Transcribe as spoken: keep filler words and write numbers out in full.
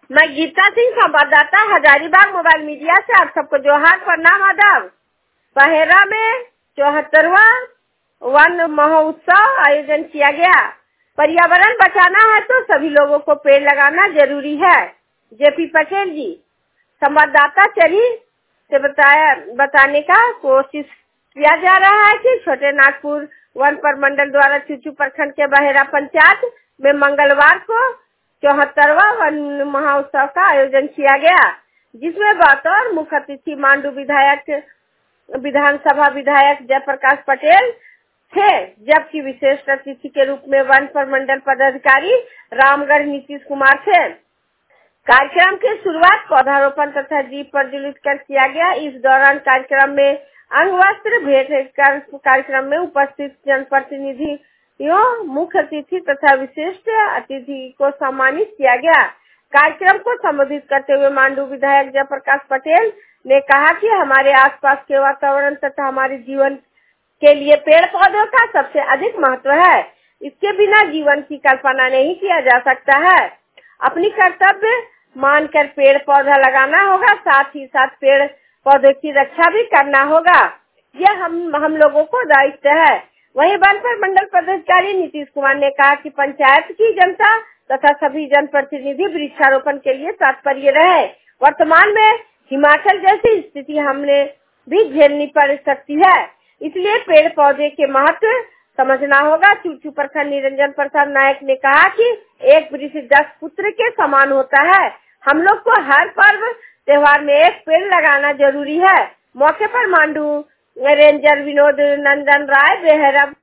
मैं गीता सिंह, संवाददाता, Hazaribagh mobile media से आप सबको जोहार, प्रणाम, आदाब। बहेरा में चौहत्तरवा वन महोत्सव आयोजन किया गया। पर्यावरण बचाना है तो सभी लोगों को पेड़ लगाना जरूरी है। जेपी पटेल जी। संवाददाता चरी से बताया बताने का कोशिश किया जा रहा है कि छोटे नागपुर वन प्रमंडल द्वारा चूचू प्रखंड के बहेरा पंचायत में मंगलवार को चौहत्तरवा वन महोत्सव का आयोजन किया गया, जिसमें बतौर मुख्य अतिथि मांडू विधायक विधानसभा विधायक जयप्रकाश पटेल थे, जबकि विशेष अतिथि के रूप में वन प्रमंडल पदाधिकारी रामगढ़ नीतीश कुमार थे। कार्यक्रम की शुरुआत पौधारोपण तथा दीप प्रज्वलित कर किया गया। इस दौरान कार्यक्रम में अंग वस्त्र भेंट कार्यक्रम में उपस्थित जनप्रतिनिधियों, मुख्य अतिथि तथा विशिष्ट अतिथि को सम्मानित किया गया। कार्यक्रम को संबोधित करते हुए मांडू विधायक जयप्रकाश पटेल ने कहा कि हमारे आसपास के वातावरण तथा हमारे जीवन के लिए पेड़ पौधों का सबसे अधिक महत्व है। इसके बिना जीवन की कल्पना नहीं किया जा सकता है। अपनी कर्तव्य मानकर पेड़ पौधा लगाना होगा, साथ ही साथ पेड़ पौधे की रक्षा भी करना होगा। यह हम हम लोगों को दायित्व है। वहीं वन प्रमंडल पदाधिकारी नीतीश कुमार ने कहा कि पंचायत की जनता तथा सभी जनप्रतिनिधि वृक्षारोपण के लिए तत्पर रहे। वर्तमान में हिमाचल जैसी स्थिति हमने भी झेलनी पड़ सकती है, इसलिए पेड़ पौधे के महत्व समझना होगा। चूचू प्रखंड निरंजन प्रसाद नायक ने कहा कि एक वृक्ष दस पुत्र के समान होता है। हम लोग को हर पर्व त्योहार में एक पेड़ लगाना जरूरी है। मौके पर मांडू रेंजर विनोद नंदन राय, बेहरा